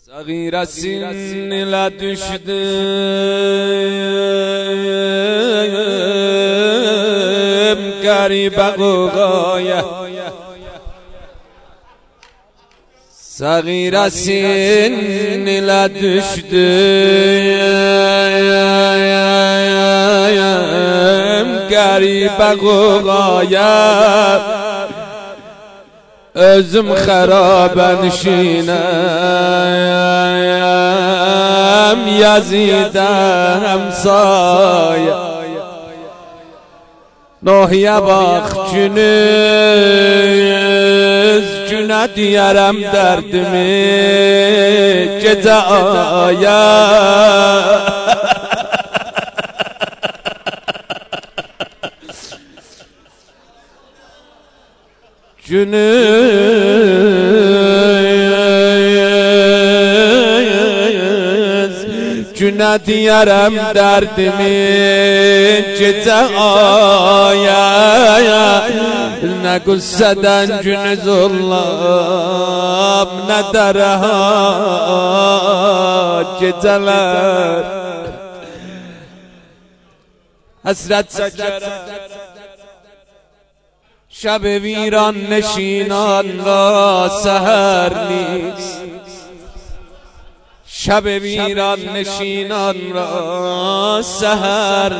صغیر سن لدشدم قریب قوقایه صغیر سن لدشدم قریب قوقایه özüm xaraben şinem Yazid'e hemsaye Nohiye bak cünüz Cüne diyerem derdimi Gece aya Cünüz Cüne diyerem derdimi Gece aya Ne gusseden cünüz olam Ne dereha geceler Hasret çekerem شب ویران نشینان را سحر نیست شب ویران نشینان را سحر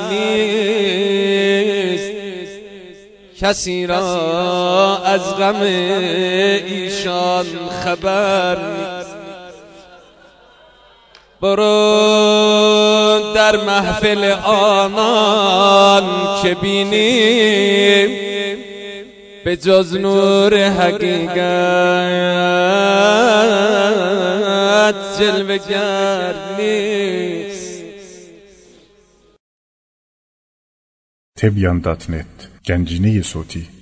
نیست کسی را از غم ایشان خبر نیست برو در محفل آنان که بینیم به جز نور حقیقت جلوه‌گر نیست. Tebyan.net Gencine Yesoti